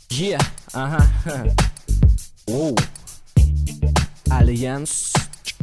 Yeah, ага. Оу. Альянс.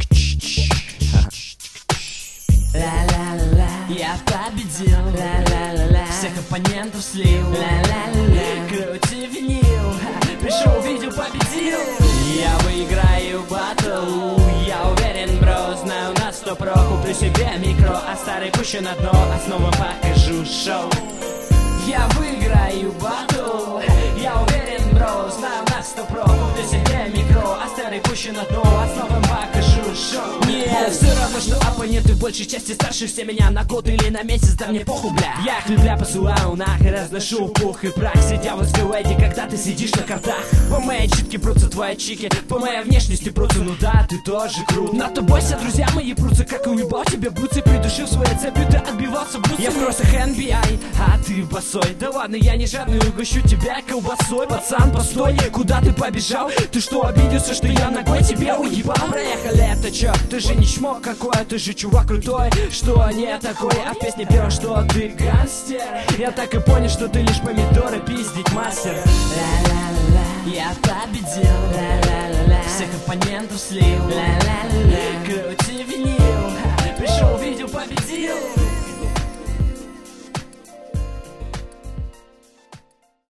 Ла-ла-ла-ла, я победил. Ла-ла-ла-ла, всех оппонентов слил. Ла-ла-ла-ла, крути винил. Пришел, видео, победил. Я выиграю батл. Я уверен, бро, знаю на 100%. Куплю себе микро, а старый пущу на дно. А снова покажу шоу. Я выиграю батл. Я уверен, бро, знаю на 100%. Куплю себе микро, а старый пущу на дно. А снова покажу шоу. Нет, все равно, что оппоненты в большей части старше все меня на год или на месяц, да мне похуй, бля. Я их любля посылаю нахер, разношу пух и прах. Сидя в скведе, когда ты сидишь на картах. По моей читке прутся твои чики, по моей внешности прутся, ну да, ты тоже крут. Но то бойся, друзья мои прутся, как и уебал тебя бутсы. Придушив своей цепью, ты отбивался бутсы. Я в кроссах NBA, а ты босой. Да ладно, я не жадный, угощу тебя колбасой. Пацан, постой, куда ты побежал? Ты что, обиделся, что я ногой тебя уебал? Проехали, это чё? Ты же не чмок какой, ты же чувак крутой. Что не такой, а в песне пел, что ты гангстер. Я так и понял, что ты лишь помидоры пиздить мастер. Ла-ла-ла, я победил. Ла-ла-ла, всех оппонентов слил. Ла-ла-ла,